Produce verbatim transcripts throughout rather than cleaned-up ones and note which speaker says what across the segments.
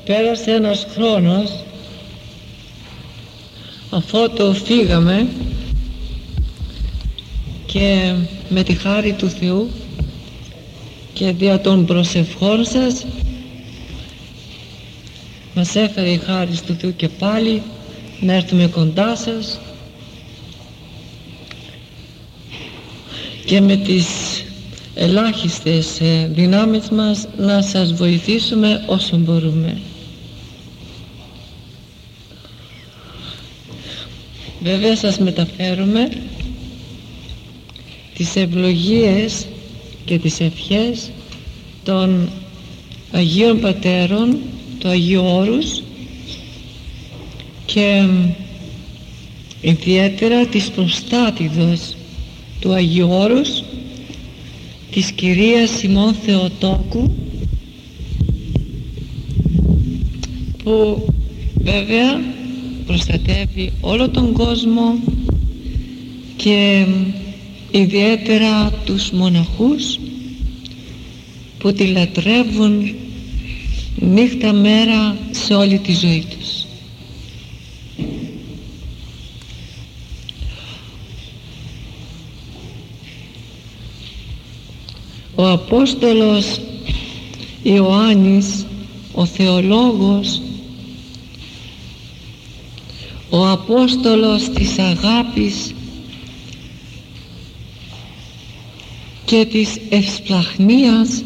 Speaker 1: Πέρασε ένας χρόνος αφότου φύγαμε και με τη χάρη του Θεού και δια των προσευχών σας μας έφερε η χάρη του Θεού και πάλι να έρθουμε κοντά σας και με τις ελάχιστες δυνάμεις μας να σας βοηθήσουμε όσο μπορούμε. Βέβαια σας μεταφέρουμε τις ευλογίες και τις ευχές των Αγίων Πατέρων του Αγίου Όρους και ιδιαίτερα της προστάτηδος του Αγίου Όρους, της κυρίας Σιμών Θεοτόκου, που βέβαια προστατεύει όλο τον κόσμο και ιδιαίτερα τους μοναχούς που τη λατρεύουν νύχτα μέρα σε όλη τη ζωή τους. Ο Απόστολος Ιωάννης, ο θεολόγος, ο Απόστολος της αγάπης και της ευσπλαχνίας,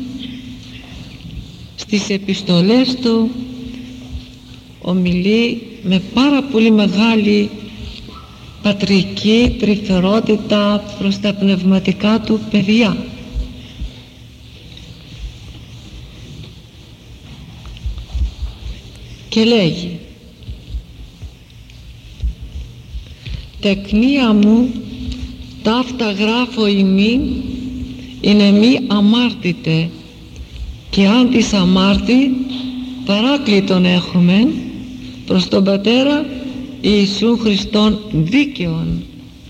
Speaker 1: στις επιστολές του ομιλεί με πάρα πολύ μεγάλη πατρική τρυφερότητα προς τα πνευματικά του παιδιά. Και λέγει: «Τεκνία μου ταύτα γράφω ημί, είναι μη αμάρτητε, και αν της αμάρτη παράκλητον έχουμε προς τον Πατέρα Ιησού Χριστόν δίκαιον».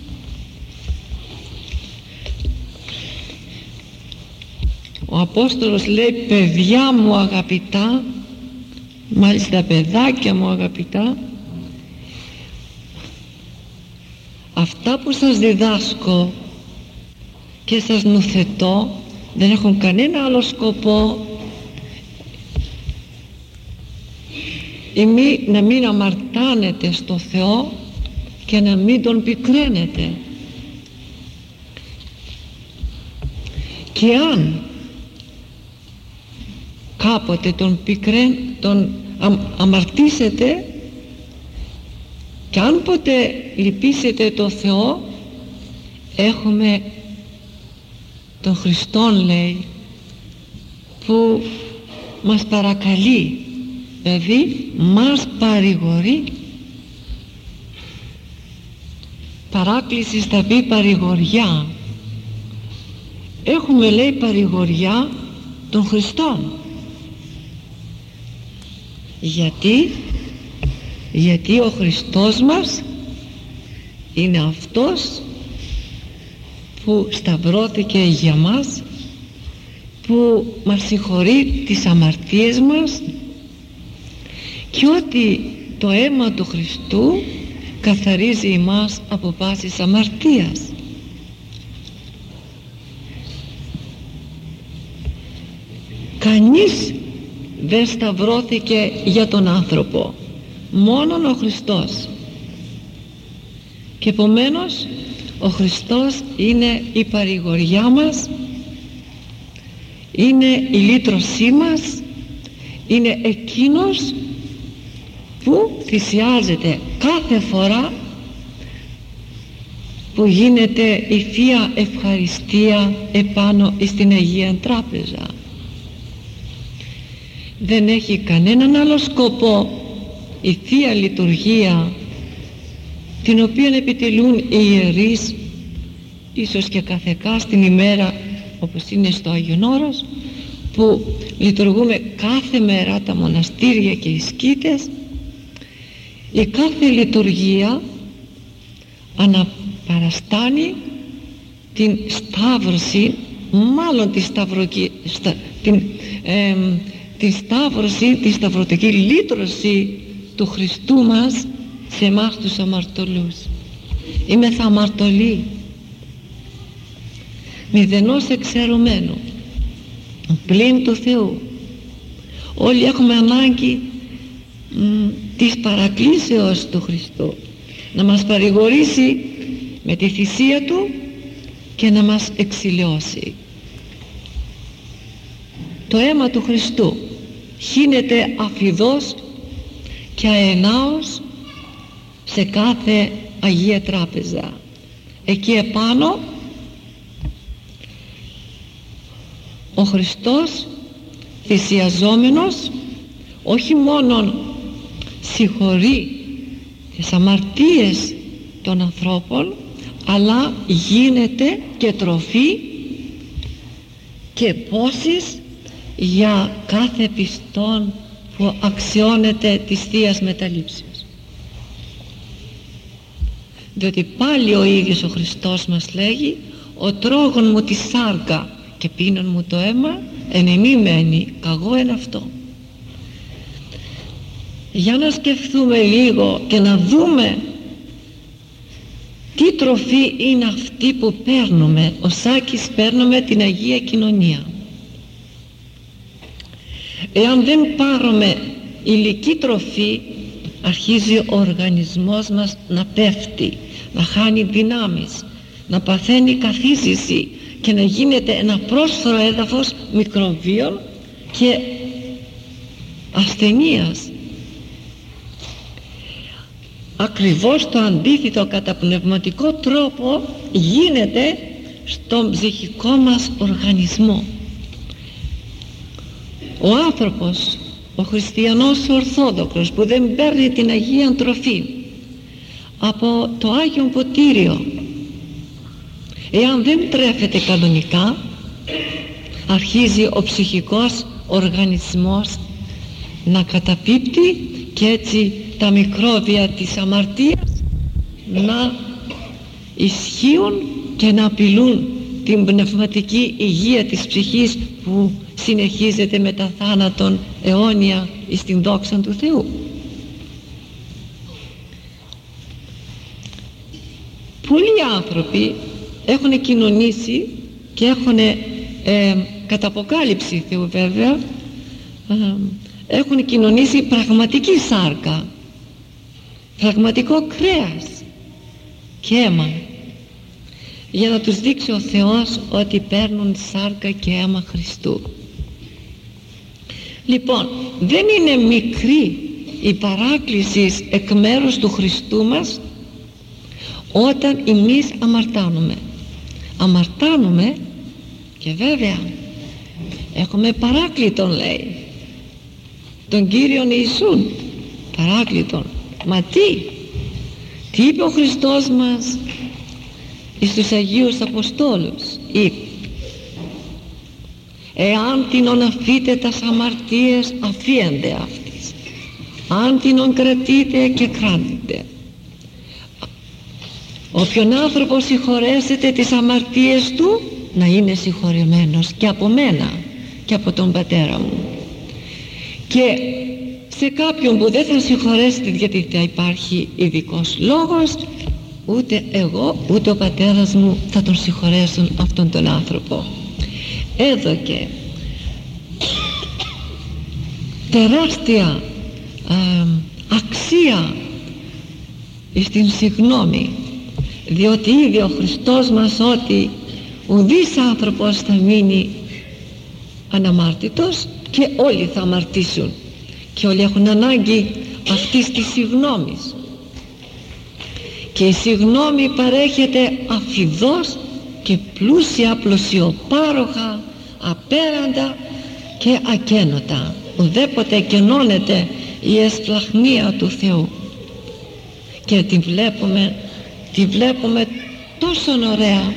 Speaker 1: Ο Απόστολος λέει: παιδιά μου αγαπητά, μάλιστα παιδάκια μου αγαπητά, αυτά που σας διδάσκω και σας νουθετώ δεν έχουν κανένα άλλο σκοπό ή μη, να μην αμαρτάνετε στο Θεό και να μην Τον πικραίνετε. Και αν κάποτε Τον πικρέν, Τον α, αμαρτήσετε, και αν ποτέ λυπήσετε το Θεό, έχουμε τον Χριστόν, λέει, που μας παρακαλεί, δηλαδή μας παρηγορεί. Παράκληση θα πει παρηγοριά. Έχουμε, λέει, παρηγοριά των Χριστών. Γιατί γιατί ο Χριστός μας είναι αυτός που σταυρώθηκε για μας, που μας συγχωρεί τις αμαρτίες μας, και ότι το αίμα του Χριστού καθαρίζει εμάς από πάσης αμαρτίας. Κανείς δεν σταυρώθηκε για τον άνθρωπο, μόνον ο Χριστός. Και επομένως ο Χριστός είναι η παρηγοριά μας, είναι η λύτρωσή μας, είναι εκείνος που θυσιάζεται κάθε φορά που γίνεται η Θεία Ευχαριστία επάνω στην Αγία Τράπεζα. Δεν έχει κανέναν άλλο σκοπό η Θεία Λειτουργία, την οποία επιτελούν οι ιερείς, ίσως και καθεκά στην ημέρα όπως είναι στο Άγιον Όρος, που λειτουργούμε κάθε μέρα τα μοναστήρια και οι σκήτες. Η κάθε λειτουργία αναπαραστάνει την σταύρωση, μάλλον τη σταυροκή, στα, την, ε, τη σταύρωση, τη σταυρωτική λύτρωση του Χριστού μας σε εμάς τους αμαρτωλούς. Είμαι θα αμαρτωλοί, μηδενός εξαιρουμένου, πλην του Θεού. Όλοι έχουμε ανάγκη μ, της παρακλήσεως του Χριστού να μας παρηγορήσει με τη θυσία Του και να μας εξηλαιώσει. Το αίμα του Χριστού χύνεται αφιδώς και αενάως σε κάθε Αγία Τράπεζα. Εκεί επάνω ο Χριστός θυσιαζόμενος όχι μόνον συγχωρεί τις αμαρτίες των ανθρώπων, αλλά γίνεται και τροφή και πόσης για κάθε πιστόν που αξιώνεται της Θείας Μεταλήψεως. Διότι πάλι ο ίδιος ο Χριστός μας λέγει: ο τρόγων μου τη σάρκα και πίνων μου το αίμα εν εμή μένει, καγώ εν αυτό. Για να σκεφτούμε λίγο και να δούμε τι τροφή είναι αυτή που παίρνουμε. Ο Σάκης παίρνουμε την Αγία Κοινωνία. Εάν δεν πάρουμε υλική τροφή, αρχίζει ο οργανισμός μας να πέφτει, να χάνει δυνάμεις, να παθαίνει καθίζηση και να γίνεται ένα πρόσφορο έδαφος μικροβίων και ασθενείας. Ακριβώς το αντίθετο κατά πνευματικό τρόπο γίνεται στον ψυχικό μας οργανισμό. Ο άνθρωπος, ο χριστιανός ορθόδοξος που δεν παίρνει την Αγία Τροφή από το Άγιο Ποτήριο, εάν δεν τρέφεται κανονικά, αρχίζει ο ψυχικός οργανισμός να καταπίπτει και έτσι τα μικρόβια της αμαρτίας να ισχύουν και να απειλούν την πνευματική υγεία της ψυχής που συνεχίζεται μετά θάνατον αιώνια εις την δόξα του Θεού. Πολλοί άνθρωποι έχουν κοινωνήσει και έχουν ε, κατά αποκάλυψη Θεού βέβαια ε, έχουν κοινωνήσει πραγματική σάρκα, πραγματικό κρέας και αίμα, για να τους δείξει ο Θεός ότι παίρνουν σάρκα και αίμα Χριστού. Λοιπόν, δεν είναι μικρή η παράκληση εκ μέρους του Χριστού μας όταν εμείς αμαρτάνουμε. Αμαρτάνουμε και βέβαια έχουμε παράκλητον, λέει, τον Κύριον Ιησούν, παράκλητον. Μα τι, τι είπε ο Χριστός μας εις τους Αγίους Αποστόλους? Είπε: εάν τινον αφείτε τας αμαρτίες, αφίεντε αυτής, αν τινον κρατείτε και κράτητε. Όποιον άνθρωπο συγχωρέσετε τις αμαρτίες του, να είναι συγχωρεμένος και από μένα και από τον πατέρα μου. Και σε κάποιον που δεν θα συγχωρέσετε γιατί θα υπάρχει ειδικός λόγος, ούτε εγώ ούτε ο πατέρας μου θα τον συγχωρέσουν αυτόν τον άνθρωπο. Έδωκε τεράστια α, αξία στην συγνώμη, διότι είδε ο Χριστός μας ότι ουδής άνθρωπος θα μείνει αναμάρτητος και όλοι θα αμαρτήσουν και όλοι έχουν ανάγκη αυτής της συγνώμης, και η συγνώμη παρέχεται αφιδώς και πλούσια, πλουσιοπάροχα, απέραντα και ακένωτα. Ουδέποτε εκενώνεται η εσπλαχνία του Θεού και τη βλέπουμε, τη βλέπουμε τόσο ωραία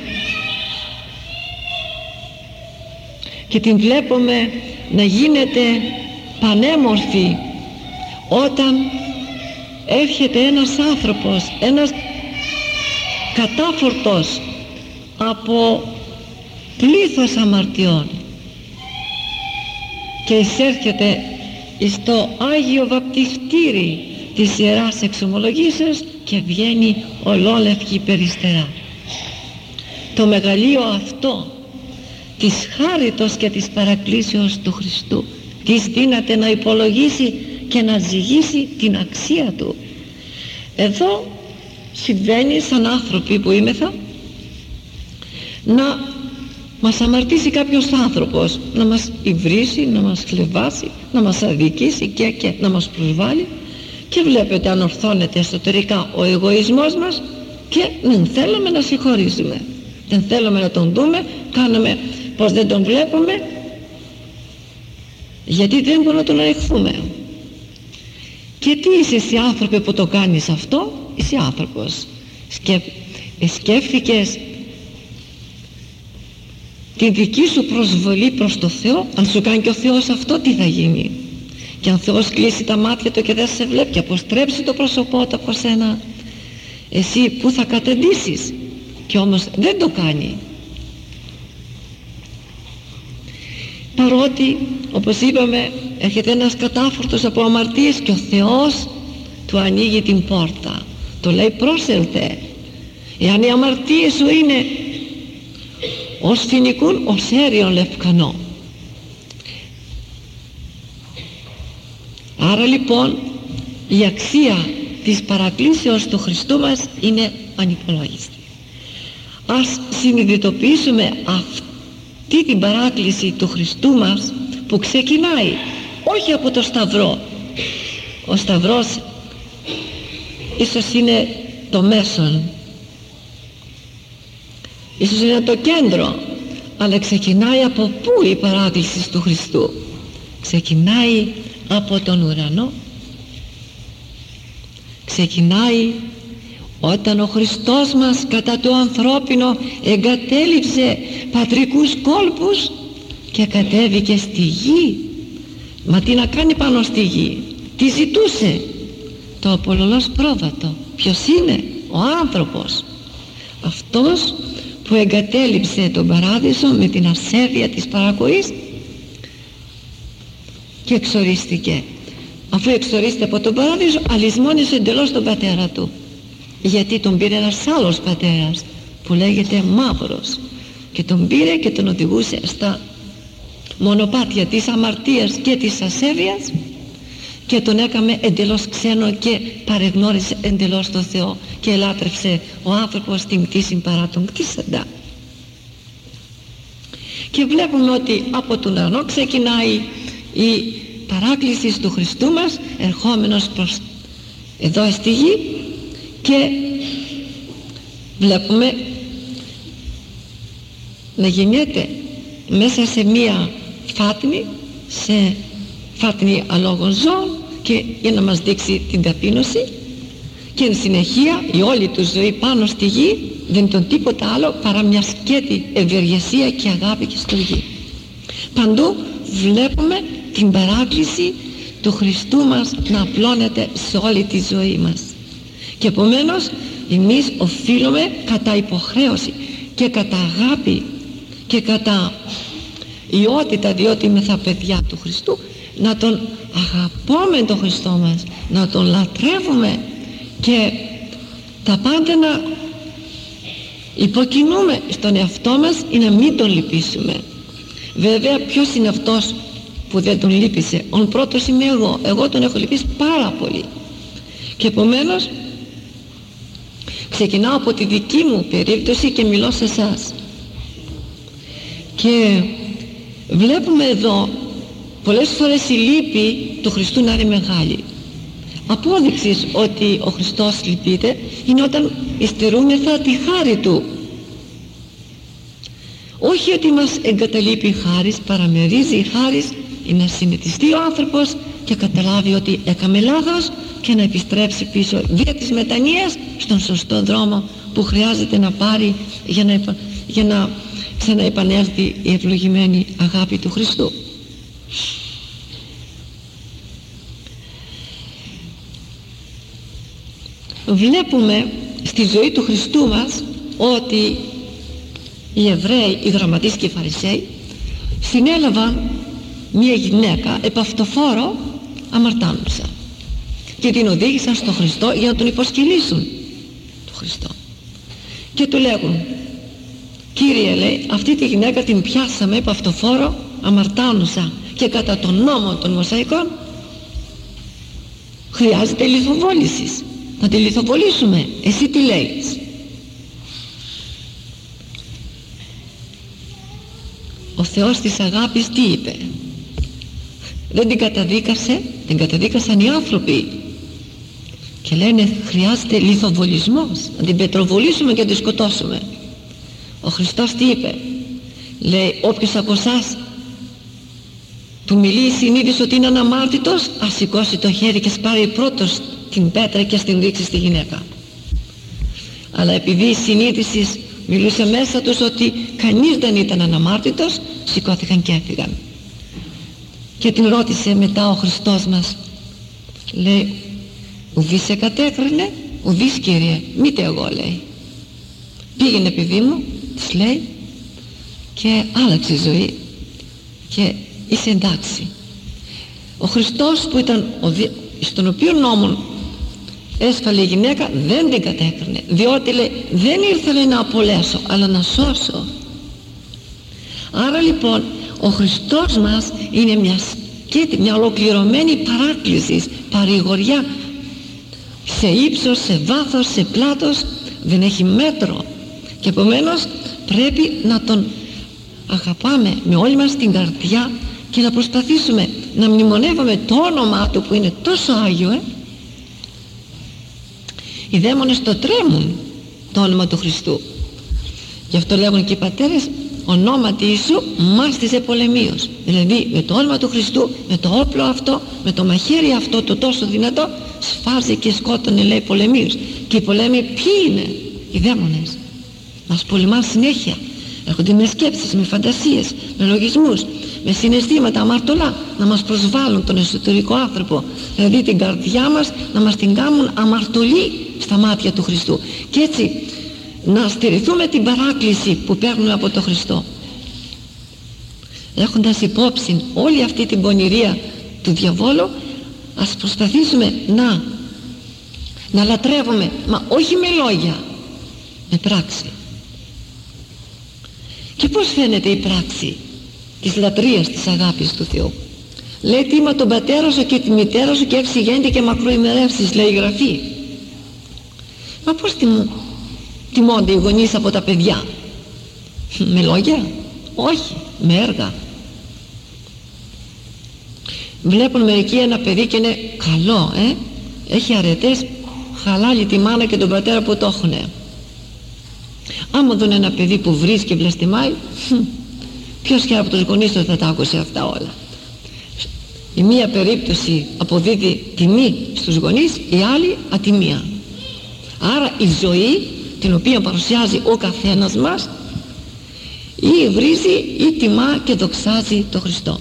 Speaker 1: και την βλέπουμε να γίνεται πανέμορφη όταν έρχεται ένας άνθρωπος, ένας κατάφορτος από πλήθος αμαρτιών και εισέρχεται στο Άγιο Βαπτιστήρι της Ιεράς Εξομολογήσεως και βγαίνει ολόλευκη περιστερά. Το μεγαλείο αυτό της χάριτος και της παρακλήσεως του Χριστού της δύναται να υπολογίσει και να ζυγίσει την αξία του. Εδώ συμβαίνει σαν άνθρωποι που είμεθα να μας αμαρτήσει κάποιος άνθρωπος, να μας υβρίσει, να μας χλεβάσει, να μας αδικήσει και, και να μας προσβάλλει, και βλέπετε ανορθώνεται εσωτερικά ο εγωισμός μας και δεν θέλουμε να συγχωρήσουμε, δεν θέλουμε να τον δούμε, κάνουμε πως δεν τον βλέπουμε, γιατί δεν μπορούμε να τον ανεχθούμε. Και τι είσαι εσύ άνθρωπε που το κάνεις αυτό? Είσαι άνθρωπος. Σκεφ... σκέφτηκες την δική σου προσβολή προς το Θεό? Αν σου κάνει και ο Θεός αυτό, τι θα γίνει? Και αν Θεός κλείσει τα μάτια του και δεν σε βλέπει και αποστρέψει το πρόσωπό του από σένα, εσύ που θα καταντήσεις? Και όμως δεν το κάνει. Παρότι, όπως είπαμε, έρχεται ένας κατάφορτος από αμαρτίες και ο Θεός του ανοίγει την πόρτα, το λέει πρόσελθε. Εάν οι αμαρτίες σου είναι ως φοινικούν ως έριον λευκανό. Άρα λοιπόν η αξία της παρακλήσεως του Χριστού μας είναι ανυπολόγιστη. Ας συνειδητοποιήσουμε αυτή την παράκληση του Χριστού μας που ξεκινάει όχι από το Σταυρό. Ο Σταυρός ίσως είναι το μέσον, ίσως είναι το κέντρο, αλλά ξεκινάει από πού η παράκληση του Χριστού? Ξεκινάει από τον ουρανό. Ξεκινάει όταν ο Χριστός μας κατά το ανθρώπινο εγκατέλειψε πατρικούς κόλπους και κατέβηκε στη γη. Μα τι να κάνει πάνω στη γη? Τι ζητούσε? Το απολωλός πρόβατο. Ποιος είναι? Ο άνθρωπος. Αυτός που εγκατέλειψε τον παράδεισο με την ασέβεια της παρακοής και εξορίστηκε. Αφού εξορίστηκε από τον παράδεισο, αλυσμόνισε εντελώς τον πατέρα του, γιατί τον πήρε ένας άλλος πατέρας που λέγεται Μαύρος και τον πήρε και τον οδηγούσε στα μονοπάτια της αμαρτίας και της ασέβειας και τον έκαμε εντελώς ξένο και παρεγνώρισε εντελώς τον Θεό και ελάτρευσε ο άνθρωπος την κτήσιν παρά τον κτήσαντα. Και βλέπουμε ότι από τον ουρανό ξεκινάει η παράκληση του Χριστού μας ερχόμενος προς εδώ στη γη, και βλέπουμε να γεννιέται μέσα σε μία φάτνη, σε φάτνη αλόγων ζώων, και για να μας δείξει την ταπείνωση, και εν συνεχεία η όλη του ζωή πάνω στη γη δεν ήταν τίποτα άλλο παρά μια σκέτη ευεργεσία και αγάπη και στοργή. Παντού βλέπουμε την παράκληση του Χριστού μας να απλώνεται σε όλη τη ζωή μας, και επομένως εμείς οφείλουμε κατά υποχρέωση και κατά αγάπη και κατά ιότητα, διότι είμαι θα παιδιά του Χριστού, να τον αγαπούμε τον Χριστό μας, να τον λατρεύουμε και τα πάντα να υποκινούμε στον εαυτό μας ή να μην τον λυπήσουμε. Βέβαια, ποιος είναι αυτός που δεν τον λύπησε? Ο πρώτος είμαι εγώ. Εγώ τον έχω λυπήσει πάρα πολύ, και επομένως ξεκινάω από τη δική μου περίπτωση και μιλώ σε εσάς. Και βλέπουμε εδώ πολλές φορές η λύπη του Χριστού να είναι μεγάλη. Απόδειξης ότι ο Χριστός λυπείται είναι όταν υστερούμεθα τη χάρη Του. Όχι ότι μας εγκαταλείπει η χάρις, παραμερίζει η χάρις, είναι να συνετιστεί ο άνθρωπος και καταλάβει ότι έκαμε λάθος και να επιστρέψει πίσω δια της μετανοίας στον σωστό δρόμο που χρειάζεται να πάρει για να, για να ξαναεπανέλθει η ευλογημένη αγάπη του Χριστού. Βλέπουμε στη ζωή του Χριστού μας ότι οι Εβραίοι, οι γραμματείς και οι Φαρισαίοι συνέλαβαν μια γυναίκα επαυτοφόρο αμαρτάνουσα και την οδήγησαν στο Χριστό για να τον υποσκελίσουν τον Χριστό και του λέγουν, Κύριε, λέει, αυτή τη γυναίκα την πιάσαμε επαυτοφόρο αμαρτάνουσα και κατά τον νόμο των Μωσαϊκών χρειάζεται λιθοβόλησης, να τη λιθοβολήσουμε, εσύ τι λέεις? Ο Θεός της αγάπης τι είπε? Δεν την καταδίκασε, την καταδίκασαν οι άνθρωποι και λένε χρειάζεται λιθοβολισμός, να την πετροβολήσουμε και να τη σκοτώσουμε. Ο Χριστός τι είπε? Λέει, όποιος από εσάς του μιλεί η συνείδηση ότι είναι αναμάρτητος, ας σηκώσει το χέρι και σπάρει πρώτος την πέτρα και ας την ρίξει στη γυναίκα. Αλλά επειδή η συνείδηση μιλούσε μέσα τους ότι κανείς δεν ήταν αναμάρτητος, σηκώθηκαν και έφυγαν. Και την ρώτησε μετά ο Χριστός μας, λέει, ουδής σε κατέκρινε? Ουδής, Κύριε, μήτε εγώ, λέει. Πήγαινε, παιδί μου, της λέει, και άλλαξε η ζωή και είσαι εντάξει. Ο Χριστός που ήταν ο δι... στον οποίο νόμον έσφαλε η γυναίκα δεν την κατέκρινε, διότι λέει δεν ήρθα, λέει, να απολέσω αλλά να σώσω. Άρα λοιπόν ο Χριστός μας είναι μια σκέτη, μια ολοκληρωμένη παράκληση, παρηγοριά, σε ύψος, σε βάθος, σε πλάτος, δεν έχει μέτρο και επομένως πρέπει να τον αγαπάμε με όλη μας την καρδιά και να προσπαθήσουμε να μνημονεύουμε το όνομά του που είναι τόσο Άγιο. ε? Οι δαίμονες το τρέμουν το όνομα του Χριστού, γι' αυτό λέγουν και οι πατέρες, ονόματι Ιησού μάστιζε πολεμίως, δηλαδή με το όνομα του Χριστού, με το όπλο αυτό, με το μαχαίρι αυτό το τόσο δυνατό, σφάζει και σκότωνε, λέει, πολεμίως. Και οι πολέμοι ποιοι είναι? Οι δαίμονες. Μας πολεμάνε συνέχεια, έρχονται με σκέψεις, με φαντασίες, με λογισμούς, με συναισθήματα αμαρτωλά να μας προσβάλλουν τον εσωτερικό άνθρωπο, δηλαδή την καρδιά μας να μας την κάνουν αμαρτωλή στα μάτια του Χριστού και έτσι να στηριχθούμε την παράκληση που παίρνουμε από τον Χριστό, έχοντας υπόψη όλη αυτή την πονηρία του διαβόλου. Ας προσπαθήσουμε να να λατρεύουμε, μα όχι με λόγια, με πράξη. Και πως φαίνεται η πράξη της λατρείας, της αγάπης του Θεού? Λέει, τίμα τον πατέρα σου και τη μητέρα σου και έξι γέννη και μακροημερεύσεις, λέει η Γραφή. Μα πως τιμώ, τιμώνται οι γονείς από τα παιδιά? Με λόγια? Όχι, με έργα. Βλέπουν μερικοί ένα παιδί και είναι καλό, ε? έχει αρετές, χαλάλει τη μάνα και τον πατέρα που το έχουνε. Άμα δουν ένα παιδί που βρίζει και βλαστημάει, ποιος και από τους γονείς του θα τα άκουσε αυτά όλα? Η μία περίπτωση αποδίδει τιμή στους γονείς, η άλλη ατιμία. Άρα η ζωή την οποία παρουσιάζει ο καθένας μας ή βρίζει ή τιμά και δοξάζει τον Χριστό.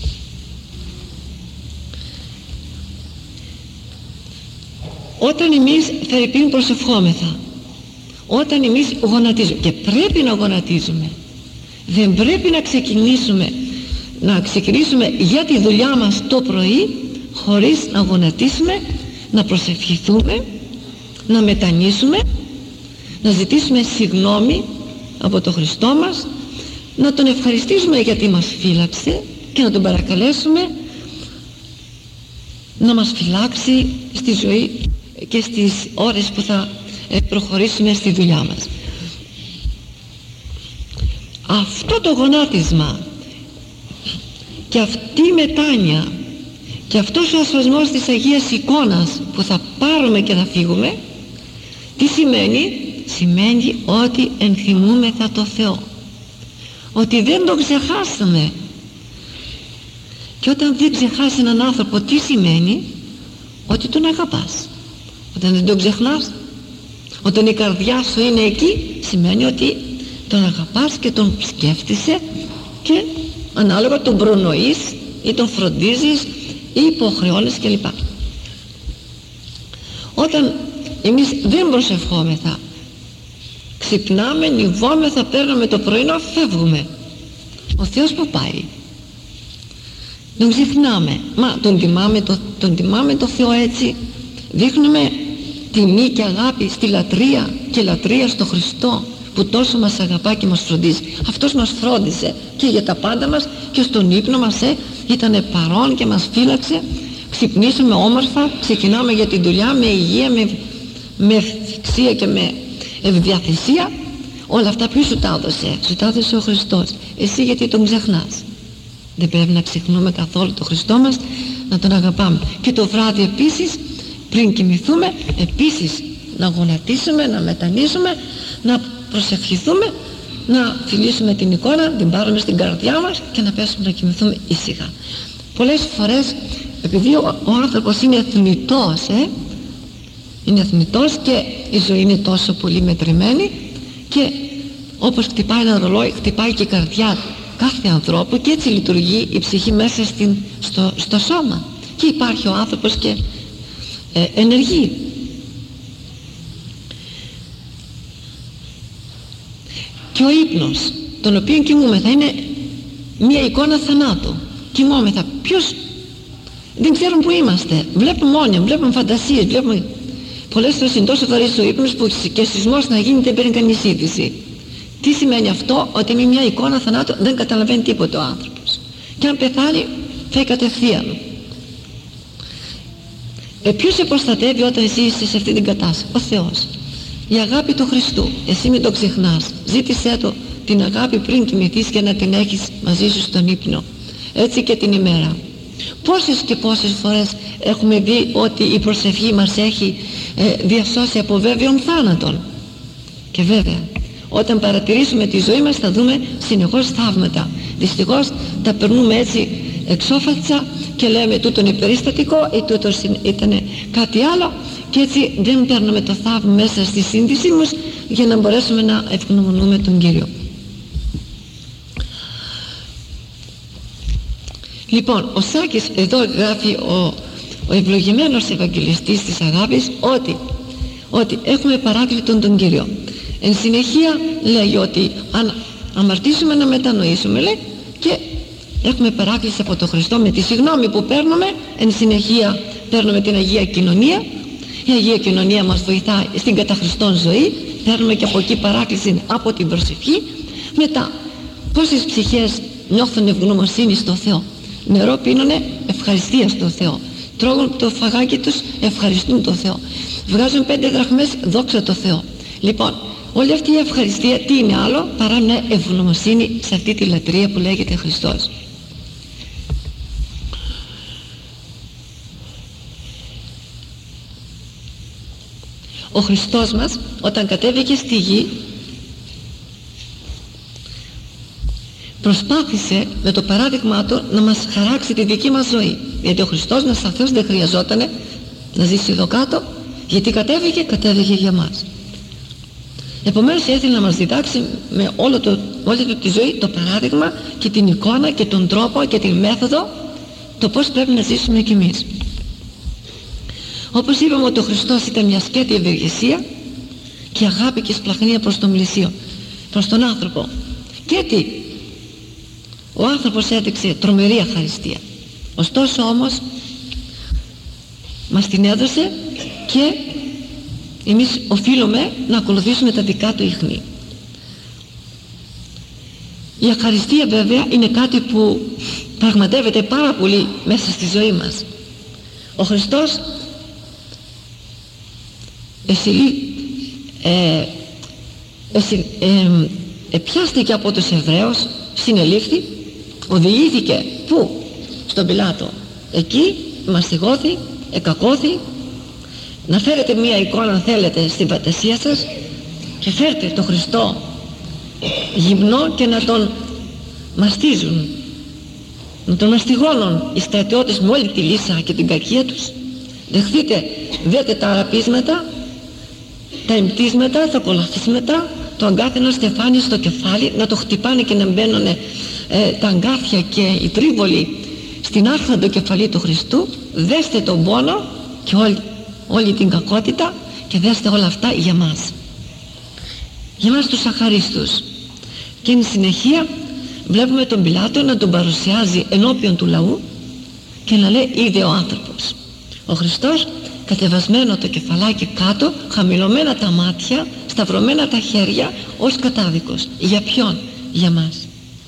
Speaker 1: Όταν εμείς θερυπήν προσευχόμεθα, όταν εμείς γονατίζουμε, και πρέπει να γονατίζουμε, δεν πρέπει να ξεκινήσουμε να ξεκινήσουμε για τη δουλειά μας το πρωί χωρίς να γονατίσουμε, να προσευχηθούμε, να μετανήσουμε, να ζητήσουμε συγγνώμη από τον Χριστό μας, να τον ευχαριστήσουμε γιατί μας φύλαξε και να τον παρακαλέσουμε να μας φυλάξει στη ζωή και στις ώρες που θα προχωρήσουμε στη δουλειά μας. Αυτό το γονάτισμα και αυτή η μετάνοια και αυτός ο ασφασμός της Αγίας Εικόνας που θα πάρουμε και θα φύγουμε, τι σημαίνει? Σημαίνει ότι ενθυμούμεθα το Θεό, ότι δεν τον ξεχάσαμε. Και όταν δεν ξεχάσει έναν άνθρωπο, τι σημαίνει? Ότι τον αγαπάς. Όταν δεν τον ξεχνάς, όταν η καρδιά σου είναι εκεί, σημαίνει ότι τον αγαπάς και τον σκέφτεσαι και ανάλογα τον προνοείς ή τον φροντίζεις ή υποχρεώνεις κλπ. Όταν εμείς δεν προσευχόμεθα, ξυπνάμε, νηβόμεθα, παίρνουμε το πρωινό, φεύγουμε, ο Θεός που πάει? Τον ξεχνάμε. Μα τον τιμάμε το, τον τιμάμε το Θεό έτσι. Δείχνουμε τιμή και αγάπη στη λατρεία και λατρεία στο Χριστό που τόσο μας αγαπά και μας φροντίζει. Αυτός μας φρόντισε και για τα πάντα μας και στον ύπνο μας ε, ήταν παρόν και μας φύλαξε. Ξυπνήσουμε όμορφα, ξεκινάμε για την δουλειά με υγεία, με, με ευθυξία και με ευδιαθεσία. Όλα αυτά ποιος σου τα έδωσε? Σου τα έδωσε ο Χριστός. Εσύ γιατί τον ξεχνάς? Δεν πρέπει να ξεχνούμε καθόλου τον Χριστό μας, να τον αγαπάμε. Και το βράδυ επίσης πριν κοιμηθούμε επίσης να γονατίσουμε, να μετανίσουμε, να προσευχηθούμε, να φιλήσουμε την εικόνα, την πάρουμε στην καρδιά μας και να πέσουμε να κοιμηθούμε ήσυχα. Πολλές φορές επειδή ο, ο άνθρωπος είναι θνητός ε, είναι θνητός και η ζωή είναι τόσο πολύ μετρημένη και όπως χτυπάει ένα ρολόι χτυπάει και η καρδιά κάθε ανθρώπου και έτσι λειτουργεί η ψυχή μέσα στην, στο, στο σώμα και υπάρχει ο άνθρωπος και ε, ενεργεί. Και ο ύπνος τον οποίο κοιμούμεθα είναι μια εικόνα θανάτου. Κοιμόμεθα. Ποιος? Δεν ξέρουν που είμαστε. Βλέπουμε όνια, βλέπουμε φαντασίες, βλέπουμε... Πολλές φορές είναι τόσο βαρύς ο ύπνος που και σεισμός να γίνει δεν παίρνει κανείς είδηση. Τι σημαίνει αυτό? Ότι με μια εικόνα θανάτου δεν καταλαβαίνει τίποτα ο άνθρωπος. Και αν πεθάνει φάει κατευθείαν. Ε, ποιος σε προστατεύει όταν εσύ είσαι σε αυτή την κατάσταση? Ο Θεός. Η αγάπη του Χριστού. Εσύ μην το ξεχνάς. Ζήτησέ το την αγάπη πριν κοιμηθείς και να την έχεις μαζί σου στον ύπνο. Έτσι και την ημέρα. Πόσες και πόσες φορές έχουμε δει ότι η προσευχή μας έχει ε, διασώσει από βέβαιων θάνατον. Και βέβαια όταν παρατηρήσουμε τη ζωή μας θα δούμε συνεχώς θαύματα. Δυστυχώς τα περνούμε έτσι εξώφατσα και λέμε τούτο είναι περιστατικό ή τούτο ήταν κάτι άλλο και έτσι δεν παίρνουμε το θαύμα μέσα στη σύνδεσή μας για να μπορέσουμε να ευγνωμονούμε τον Κύριο. Λοιπόν, ο Σάκης εδώ γράφει ο, ο ευλογημένος Ευαγγελιστής της αγάπης ότι, ότι έχουμε παράκλητον τον Κύριο. Εν συνεχεία λέει ότι αν αμαρτήσουμε να μετανοήσουμε, λέει, και έχουμε παράκληση από τον Χριστό με τη συγγνώμη που παίρνουμε. Εν συνεχεία παίρνουμε την Αγία Κοινωνία. Η Αγία Κοινωνία μας βοηθάει στην κατά Χριστόν ζωή. Παίρνουμε και από εκεί παράκληση από την προσευχή. Μετά πόσες ψυχές νιώθουν ευγνωμοσύνη στο Θεό? Νερό πίνουνε ευχαριστία στο Θεό. Τρώγουν το φαγάκι τους, ευχαριστούν το Θεό. Βγάζουν πέντε δραχμές, δόξα το Θεό. Λοιπόν, όλη αυτή η ευχαριστία τι είναι άλλο παρά μια ευγνωμοσύνη σε αυτή τη λατρεία που λέγεται Χριστός. Ο Χριστός μας όταν κατέβηκε στη γη προσπάθησε με το παράδειγμά του να μας χαράξει τη δική μας ζωή. Γιατί ο Χριστός μας Θεός δεν χρειαζόταν να ζήσει εδώ κάτω, γιατί κατέβηκε, κατέβηκε για μας. Επομένως ήθελε να μας διδάξει με όλο το, όλη το, τη ζωή το παράδειγμα και την εικόνα και τον τρόπο και την μέθοδο το πώς πρέπει να ζήσουμε κι εμείς. Όπως είπαμε ότι ο Χριστός ήταν μια σκέτη ευεργεσία και αγάπη και σπλαχνία προς τον πλησίο, προς τον άνθρωπο. Και τι? Ο άνθρωπος έδειξε τρομερή αχαριστία. Ωστόσο όμως μας την έδωσε και εμείς οφείλουμε να ακολουθήσουμε τα δικά του ίχνη. Η αχαριστία βέβαια είναι κάτι που πραγματεύεται πάρα πολύ μέσα στη ζωή μας. Ο Χριστός εσυλί, ε, εσυ, ε, επιάστηκε από τους Εβραίους, συνελήφθη, οδηγήθηκε πού? Στον Πιλάτο. Εκεί μαστιγώθη, εκακώθη. Να φέρετε μία εικόνα αν θέλετε στην φαντασία σας και φέρτε τον Χριστό γυμνό και να τον μαστίζουν, να τον μαστιγώνουν οι στρατιώτες με όλη τη λύσα και την κακία τους. Δεχτείτε, δέτε τα αραπίσματα, τα εμπτίσματα, τα κολαφίσματα, το αγκάθινο στεφάνι στο κεφάλι, να το χτυπάνε και να μπαίνουν ε, τα αγκάθια και οι τρίβολοι στην άρχα του κεφαλή του Χριστού. Δέστε τον πόνο και όλη, όλη την κακότητα και δέστε όλα αυτά για μας, για μας τους αχαρίστους. Και εν συνεχεία βλέπουμε τον Πιλάτο να τον παρουσιάζει ενώπιον του λαού και να λέει είδε ο άνθρωπος. Ο Χριστός κατεβασμένο το κεφαλάκι κάτω, χαμηλωμένα τα μάτια, σταυρωμένα τα χέρια, ως κατάδικος. Για ποιον? Για μας.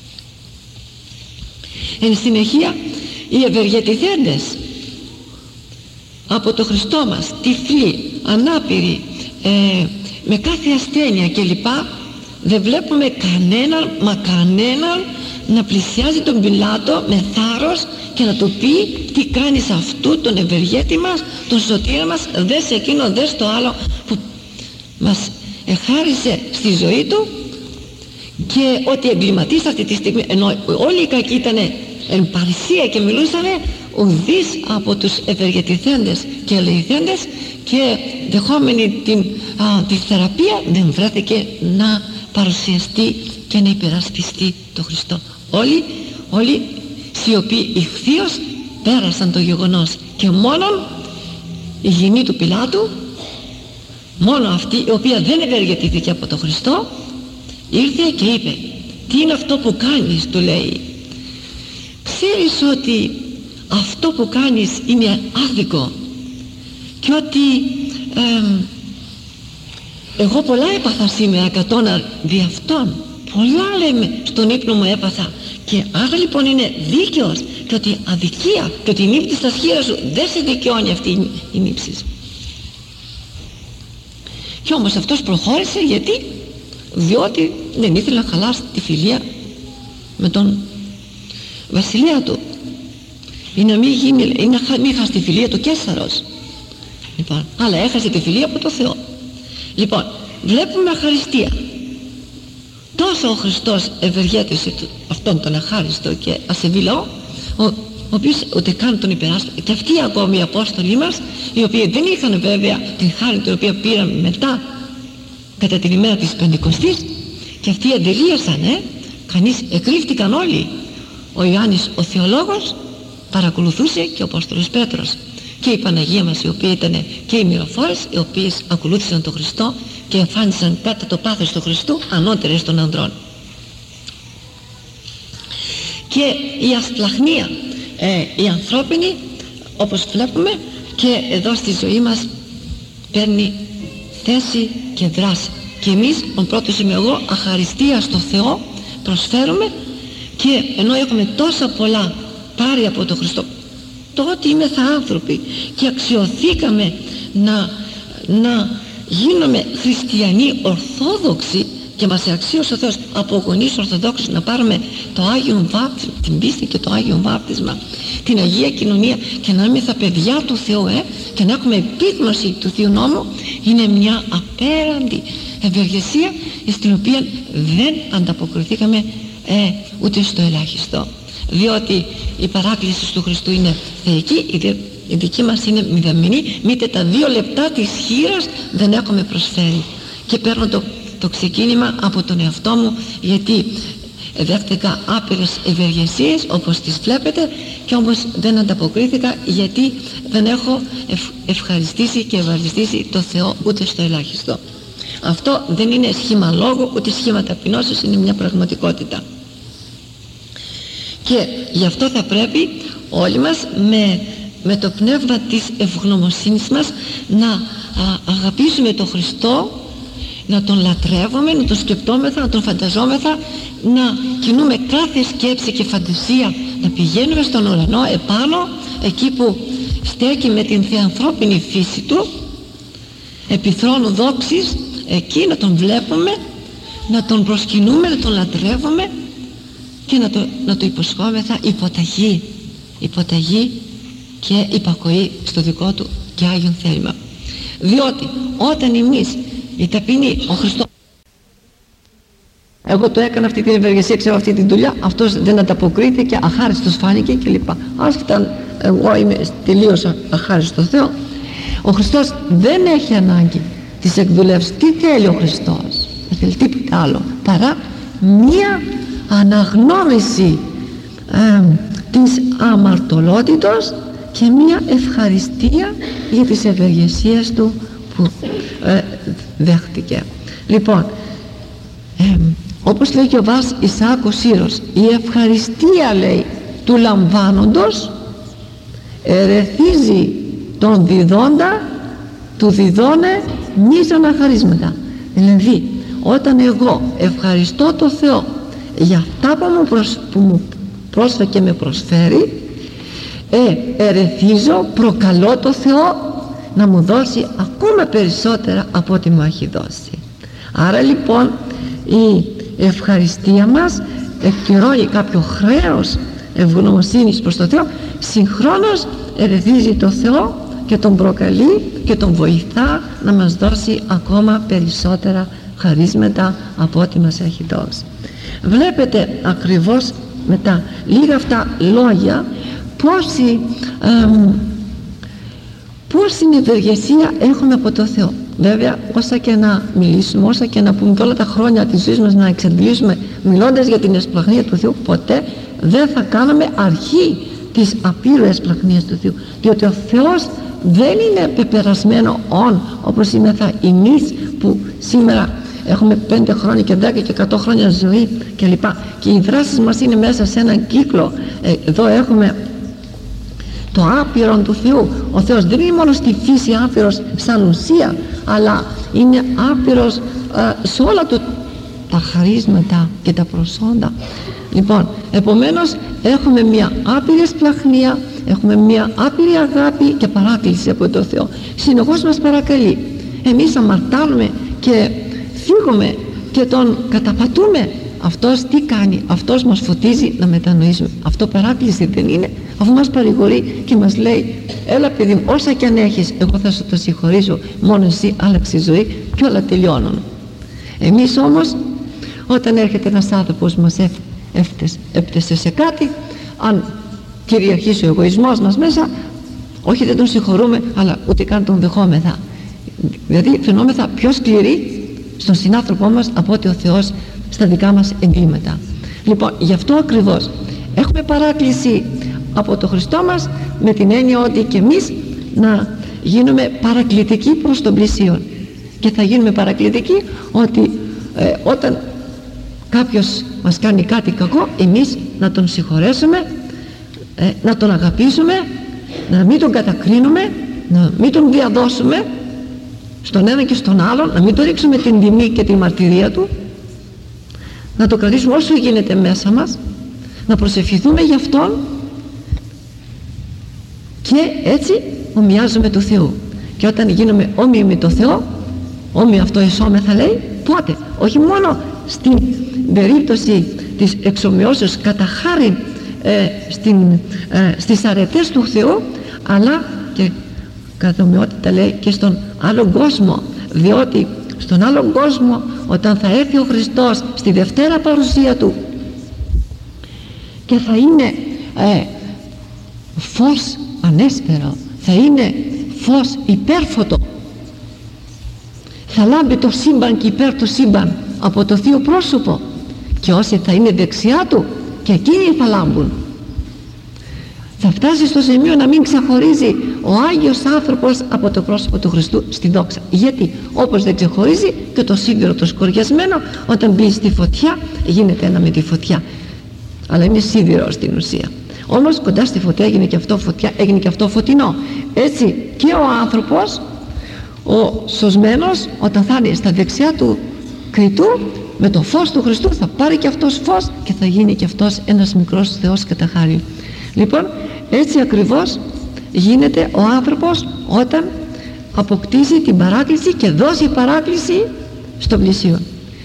Speaker 1: Εν συνεχεία οι ευεργετηθέντες από το Χριστό μας, τυφλοί, ανάπηροι, ε, με κάθε ασθένεια κλπ, δεν βλέπουμε κανέναν, μα κανέναν να πλησιάζει τον Πιλάτο με θάρρος και να του πει τι κάνεις αυτού τον ευεργέτη μας, τον σωτήρα μας, δες εκείνο, δες το άλλο που μας εχάρισε στη ζωή του, και ότι εγκληματείς αυτή τη στιγμή, ενώ όλοι οι κακοί ήταν εν παρησία και μιλούσανε, ουδής από τους ευεργετηθέντες και ελεηθέντες και δεχόμενοι την, α, τη θεραπεία δεν βρέθηκε να παρουσιαστεί και να υπερασπιστεί το Χριστό. Όλοι, όλοι σιωπή ηχθείως πέρασαν το γεγονός, και μόνον η γυνή του Πιλάτου, μόνο αυτή η οποία δεν ευεργετήθηκε από το Χριστό, ήρθε και είπε τι είναι αυτό που κάνεις, του λέει, ξέρεις ότι αυτό που κάνεις είναι άδικο και ότι ε, εγώ πολλά έπαθα σήμερα κατώνα δι' αυτόν, πολλά λέμε στον ύπνο μου έπαθα, και άρα λοιπόν είναι δίκαιος, και ότι αδικία και ότι η νύψη στα σχήρα σου δεν σε δικαιώνει αυτή η νύψη. Και όμως αυτός προχώρησε, γιατί? Διότι δεν ήθελε να χαλάσει τη φιλία με τον βασιλέα του, ή να μην, γίνει, ή να μην χάσει τη φιλία του Καίσαρος. Λοιπόν, αλλά έχασε τη φιλία από το Θεό. Λοιπόν, βλέπουμε αχαριστία. Τόσο ο Χριστός ευεργέτησε αυτόν τον αχάριστο και ασεβή λαό, ο, ο οποίος ούτε καν τον υπεράσπισε. Και αυτοί ακόμη οι Απόστολοι μας, οι οποίοι δεν είχαν βέβαια την χάρη την οποία πήραν μετά κατά την ημέρα της Πεντηκοστής, και αυτοί αντελείωσαν, ε? κανείς, εκρύφτηκαν όλοι. Ο Ιωάννης ο θεολόγος παρακολουθούσε, και ο Απόστολος Πέτρος, και η Παναγία μας, οι οποίοι ήταν και οι μυροφόρες, οι οποίες ακολούθησαν τον Χριστό και εμφάνισαν κατά το πάθος του Χριστού ανώτερες των ανδρών. Και η ασπλαχνία ε, η ανθρώπινη, όπως βλέπουμε και εδώ στη ζωή μας, παίρνει θέση και δράση, και εμείς τον πρώτος είμαι εγώ, αχαριστία στο Θεό προσφέρουμε, και ενώ έχουμε τόσα πολλά πάρει από τον Χριστό, το ότι είμεθα άνθρωποι και αξιοθήκαμε να, να γίνουμε χριστιανοί ορθόδοξοι, και μας αξίωσε ο Θεός από γονείς ορθοδόξους να πάρουμε το Άγιον Βάπτισμα, την πίστη και το Άγιον Βάπτισμα, την Αγία Κοινωνία, και να είμαστε παιδιά του Θεού, ε, και να έχουμε επίγνωση του Θείου Νόμου, είναι μια απέραντη ευεργεσία στην οποία δεν ανταποκριθήκαμε ε, ούτε στο ελάχιστο, διότι η παράκληση του Χριστού είναι θεϊκή, η δική μας είναι μηδαμινή, μήτε τα δύο λεπτά της χείρας δεν έχουμε προσφέρει. Και παίρνω το, το ξεκίνημα από τον εαυτό μου, γιατί δέχτηκα άπειρες ευεργεσίες όπως τις βλέπετε, και όμως δεν ανταποκρίθηκα, γιατί δεν έχω ευ, ευχαριστήσει και ευαριστήσει το Θεό ούτε στο ελάχιστο. Αυτό δεν είναι σχήμα λόγου ούτε σχήμα ταπεινώσεως, είναι μια πραγματικότητα. Και γι' αυτό θα πρέπει όλοι μας με, με το πνεύμα της ευγνωμοσύνης μας να α, αγαπήσουμε τον Χριστό, να τον λατρεύουμε, να τον σκεπτόμεθα, να τον φανταζόμεθα, να κινούμε κάθε σκέψη και φαντασία, να πηγαίνουμε στον ουρανό επάνω, εκεί που στέκει με την θεανθρώπινη φύση του, επί θρόνου δόξης, εκεί να τον βλέπουμε, να τον προσκυνούμε, να τον λατρεύουμε, και να το, να το υποσχόμεθα υποταγή, υποταγή και υπακοή στο δικό του και Άγιον θέλημα. Διότι όταν εμείς οι ταπεινοί, ο Χριστός, εγώ το έκανα αυτή την ευεργεσία, ξέρω αυτή την δουλειά, αυτός δεν ανταποκρίθηκε, αχάριστος φάνηκε κλπ. Άσχετα εγώ είμαι τελείως αχάριστο Θεό, ο Χριστός δεν έχει ανάγκη της εκδουλεύσης. Τι θέλει ο Χριστός? Δεν θέλει τίποτα άλλο παρά μία αναγνώριση ε, της αμαρτωλότητος και μία ευχαριστία για τις ευεργεσίες του που ε, δέχτηκε. Λοιπόν, ε, όπως λέει και ο Βάς Ισαάκ ο Σύρος, η ευχαριστία, λέει, του λαμβάνοντος ερεθίζει τον διδόντα, του διδώνε μείζωνα χαρίσματα. Δηλαδή όταν εγώ ευχαριστώ το Θεό για αυτά που μου, προσ... που μου πρόσφερε και με προσφέρει, ε, ερεθίζω, προκαλώ το Θεό να μου δώσει ακόμα περισσότερα από ό,τι μου έχει δώσει. Άρα λοιπόν η ευχαριστία μας εκπληρώνει κάποιο χρέος ευγνωμοσύνης προς το Θεό, συγχρόνως ερεθίζει το Θεό και τον προκαλεί και τον βοηθά να μας δώσει ακόμα περισσότερα χαρίσματα από ό,τι μας έχει δώσει. Βλέπετε ακριβώς με τα λίγα αυτά λόγια πόση, εμ, πόση ευεργεσία έχουμε από το Θεό. Βέβαια όσα και να μιλήσουμε, όσα και να πούμε και όλα τα χρόνια της ζωής μας να εξαντλήσουμε μιλώντας για την εσπλαχνία του Θεού, ποτέ δεν θα κάναμε αρχή της απείρου εσπλαχνίας του Θεού, διότι ο Θεός δεν είναι πεπερασμένο όν όπως είμεθα εμείς που σήμερα έχουμε πέντε χρόνια και δέκα και εκατό χρόνια ζωή κλπ. Και οι δράσεις μας είναι μέσα σε έναν κύκλο. ε, εδώ έχουμε το άπειρο του Θεού. Ο Θεός δεν είναι μόνο στη φύση άπειρος σαν ουσία, αλλά είναι άπειρος ε, σε όλα του τα χαρίσματα και τα προσόντα. Λοιπόν, επομένως έχουμε μια άπειρη εσπλαχνία, έχουμε μια άπειρη αγάπη και παράκληση από το Θεό. Συνεχώς μας παρακαλεί. Εμείς αμαρτάνουμε και φύγουμε και τον καταπατούμε. Αυτός τι κάνει? Αυτός μας φωτίζει να μετανοήσουμε. Αυτό παράκληση δεν είναι? Αφού μας παρηγορεί και μας λέει έλα παιδί μου, όσα και αν έχεις εγώ θα σου το συγχωρήσω, μόνο εσύ άλλαξε η ζωή και όλα τελειώνουν. Εμείς όμως όταν έρχεται ένας άνθρωπος μας έφτασε σε κάτι, αν κυριαρχήσει ο εγωισμός μας μέσα, όχι δεν τον συγχωρούμε, αλλά ούτε καν τον δεχόμεθα. Δηλαδή φαινόμεθα πιο σκληροί στον συνάνθρωπό μας από ότι ο Θεός στα δικά μας εγκλήματα. Λοιπόν, γι' αυτό ακριβώς έχουμε παράκληση από τον Χριστό μας, με την έννοια ότι και εμείς να γίνουμε παρακλητικοί προς τον πλησίον. Και θα γίνουμε παρακλητικοί ότι ε, όταν κάποιος μας κάνει κάτι κακό, εμείς να τον συγχωρέσουμε, ε, να τον αγαπήσουμε, να μην τον κατακρίνουμε, να μην τον διαδώσουμε στον ένα και στον άλλον, να μην το ρίξουμε την τιμή και την μαρτυρία του, να το κρατήσουμε όσο γίνεται μέσα μας, να προσευχηθούμε για Αυτόν και έτσι ομοιάζουμε του Θεού. Και όταν γίνουμε όμοιοι με το Θεό, όμοιο αυτό εσώμεθα λέει, πότε? Όχι μόνο στην περίπτωση της εξομοιώσεως κατά χάριν ε, στην, ε, στις αρετές του Θεού, αλλά και κατά ομοιότητα λέει και στον άλλον κόσμο, διότι στον άλλον κόσμο όταν θα έρθει ο Χριστός στη Δευτέρα παρουσία Του και θα είναι ε, φως ανέστερο, θα είναι φως υπέρφωτο, θα λάμπει το σύμπαν και υπέρ το σύμπαν από το Θείο πρόσωπο, και όσοι θα είναι δεξιά Του και εκείνοι θα λάμπουν. Θα φτάσει στο σημείο να μην ξεχωρίζει ο Άγιος άνθρωπος από το πρόσωπο του Χριστού στη δόξα. Γιατί όπως δεν ξεχωρίζει και το σίδηρο το σκοριασμένο, όταν μπει στη φωτιά γίνεται ένα με τη φωτιά, αλλά είναι σίδηρο στην ουσία. Όμως κοντά στη φωτιά έγινε και αυτό φωτιά, έγινε και αυτό φωτεινό. Έτσι και ο άνθρωπος, ο σωσμένος, όταν θα είναι στα δεξιά του κριτού, με το φως του Χριστού θα πάρει και αυτός φως και θα γίνει και αυτός ένας μικρός Θεός κατά χάρη. Λοιπόν, έτσι ακριβώς γίνεται ο άνθρωπος όταν αποκτήσει την παράκληση και δώσει παράκληση στο πλησίον.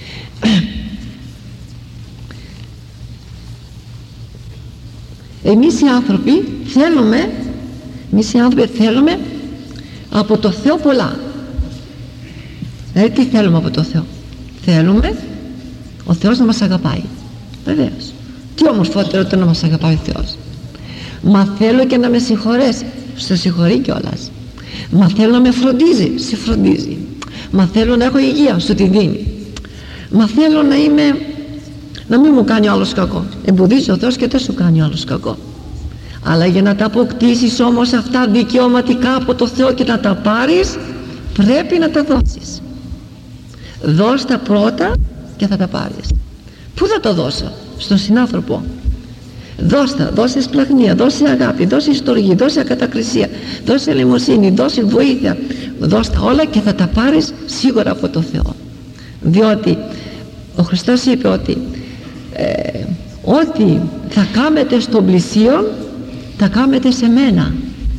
Speaker 1: Εμείς οι άνθρωποι θέλουμε εμείς οι άνθρωποι θέλουμε από το Θεό πολλά. Δηλαδή τι θέλουμε από το Θεό? Θέλουμε ο Θεός να μας αγαπάει. Βεβαίως. Τι ομορφότερο το να μας αγαπάει ο Θεός. Μα θέλω και να με συγχωρέσει, σε συγχωρεί κιόλας. Μα θέλω να με φροντίζει, σε φροντίζει. Μα θέλω να έχω υγεία, σου τη δίνει. Μα θέλω να είμαι, να μην μου κάνει ο άλλος κακό. Εμποδίζει ο Θεός και δεν σου κάνει ο άλλος κακό. Αλλά για να τα αποκτήσεις όμως αυτά δικαιωματικά από το Θεό και να τα πάρεις, πρέπει να τα δώσεις. Δώσ' τα πρώτα και θα τα πάρεις. Πού θα το δώσω? Στον συνάνθρωπο. Δώστα, δώσε σπλαχνία, δώσε αγάπη, δώσε στοργή, δώσε ακατακρισία, δώσε ελεημοσύνη, δώσε βοήθεια, δώστα όλα και θα τα πάρεις σίγουρα από το Θεό. Διότι ο Χριστός είπε ότι ε, ό,τι θα κάμετε στον πλησίον θα κάμετε σε μένα.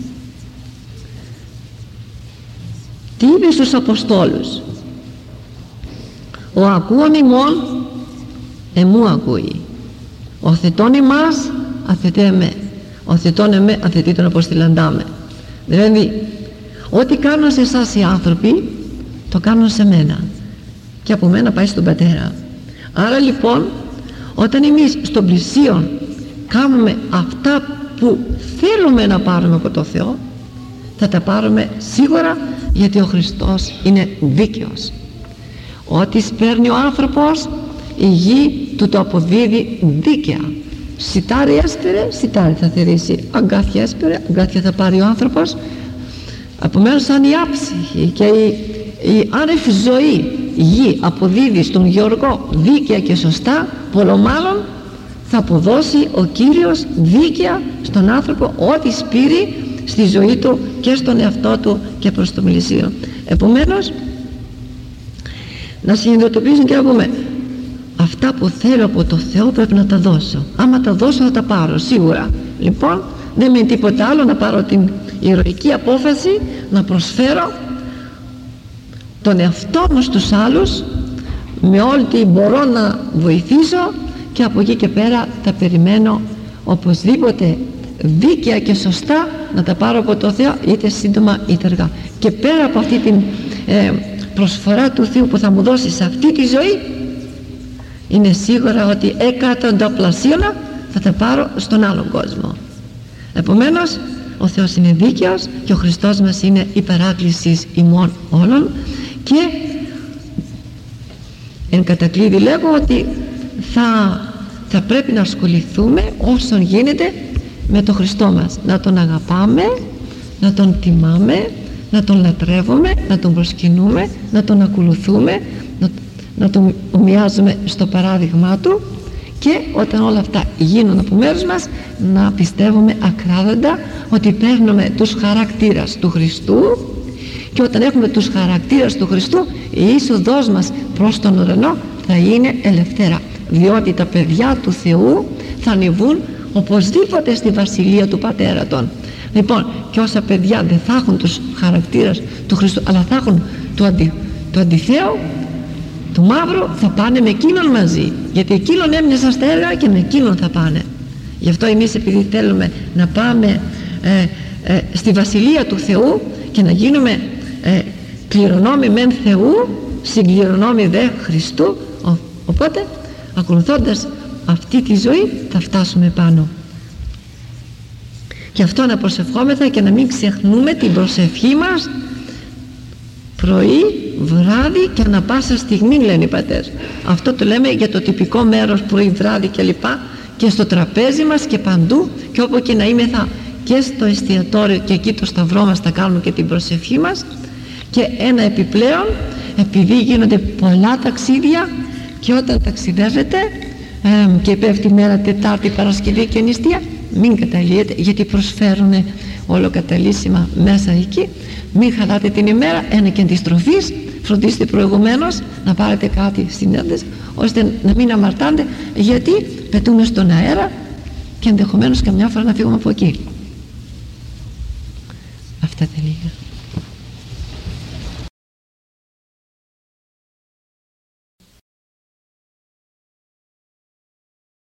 Speaker 1: Τι είπε στους Αποστόλους? Ο ακούων ημών εμού ακούει, ο θετών ημάς αθετέ με, ο θετών εμέ αθετεί τον αποστηλαντά με. Δηλαδή ό,τι κάνουν σε εσάς οι άνθρωποι το κάνουν σε μένα και από μένα πάει στον Πατέρα. Άρα λοιπόν όταν εμείς στον πλησίον κάνουμε αυτά που θέλουμε να πάρουμε από το Θεό, θα τα πάρουμε σίγουρα, γιατί ο Χριστός είναι δίκαιος. Ό,τι σπέρνει ο άνθρωπος η γη του το αποδίδει δίκαια. Σιτάρι έσπερε, σιτάρι θα θερήσει. Αγκάθια έσπερε, αγκάθια θα πάρει ο άνθρωπος. Επομένως αν η άψυχη και η, η άνευ ζωή γη αποδίδει στον γεωργό δίκαια και σωστά, πολλο μάλλον θα αποδώσει ο Κύριος δίκαια στον άνθρωπο ό,τι σπείρει στη ζωή του και στον εαυτό του και προς το πλησίον. Επομένως να συνειδητοποιήσουμε και να πούμε, αυτά που θέλω από το Θεό πρέπει να τα δώσω. Άμα τα δώσω θα τα πάρω σίγουρα. Λοιπόν δεν με τίποτα άλλο να πάρω την ηρωική απόφαση να προσφέρω τον εαυτό μου στους άλλους με ό,τι μπορώ να βοηθήσω, και από εκεί και πέρα τα περιμένω οπωσδήποτε δίκαια και σωστά να τα πάρω από το Θεό, είτε σύντομα είτε αργά. Και πέρα από αυτή την ε, προσφορά του Θεού που θα μου δώσει σε αυτή τη ζωή, είναι σίγουρα ότι εκατονταπλασίωνα θα τα πάρω στον άλλον κόσμο. Επομένως ο Θεός είναι δίκαιος και ο Χριστός μας είναι η παράκλησης ημών όλων. Και εν κατακλείδη λέγω ότι θα, θα πρέπει να ασχοληθούμε όσον γίνεται με τον Χριστό μας, να τον αγαπάμε, να τον τιμάμε, να τον λατρεύουμε, να τον προσκυνούμε, να τον ακολουθούμε, να, να τον ομοιάζουμε στο παράδειγμά του, και όταν όλα αυτά γίνουν από μέρους μας να πιστεύουμε ακράδαντα ότι παίρνουμε τους χαρακτήρας του Χριστού, και όταν έχουμε τους χαρακτήρας του Χριστού η είσοδός μας προς τον ουρανό θα είναι ελευθέρα, διότι τα παιδιά του Θεού θα ανεβούν οπωσδήποτε στη βασιλεία του Πατέρα των. Λοιπόν, και όσα παιδιά δεν θα έχουν τους χαρακτήρας του Χριστού αλλά θα έχουν το, αντι, το αντιθέο, του μαύρου, θα πάνε με εκείνον μαζί, γιατί εκείνον έμεινε στα έργα και με εκείνον θα πάνε. Γι' αυτό εμείς, επειδή θέλουμε να πάμε ε, ε, στη βασιλεία του Θεού και να γίνουμε ε, κληρονόμοι μεν Θεού, συγκληρονόμοι δε Χριστού, ο, οπότε ακολουθώντας αυτή τη ζωή θα φτάσουμε πάνω. Και αυτό να προσευχόμεθα και να μην ξεχνούμε την προσευχή μας πρωί, βράδυ και ανα πάσα στιγμή, λένε οι πατέρες. Αυτό το λέμε για το τυπικό μέρος, πρωί, βράδυ και λοιπά, και στο τραπέζι μας και παντού, και όπου και να είμαι θα, και στο εστιατόριο και εκεί το σταυρό μας θα κάνουμε και την προσευχή μας. Και ένα επιπλέον, επειδή γίνονται πολλά ταξίδια, και όταν ταξιδεύετε ε, και πέφτει η μέρα Τετάρτη, Παρασκευή και νηστεία, μην καταλύετε, γιατί προσφέρουν ολοκαταλύσιμα μέσα εκεί. Μην χαλάτε την ημέρα, ένα και αντιστροφής, φροντίστε προηγουμένως να πάρετε κάτι στην ένταση, ώστε να μην αμαρτάνετε, γιατί πετούμε στον αέρα και ενδεχομένως καμιά φορά να φύγουμε από εκεί.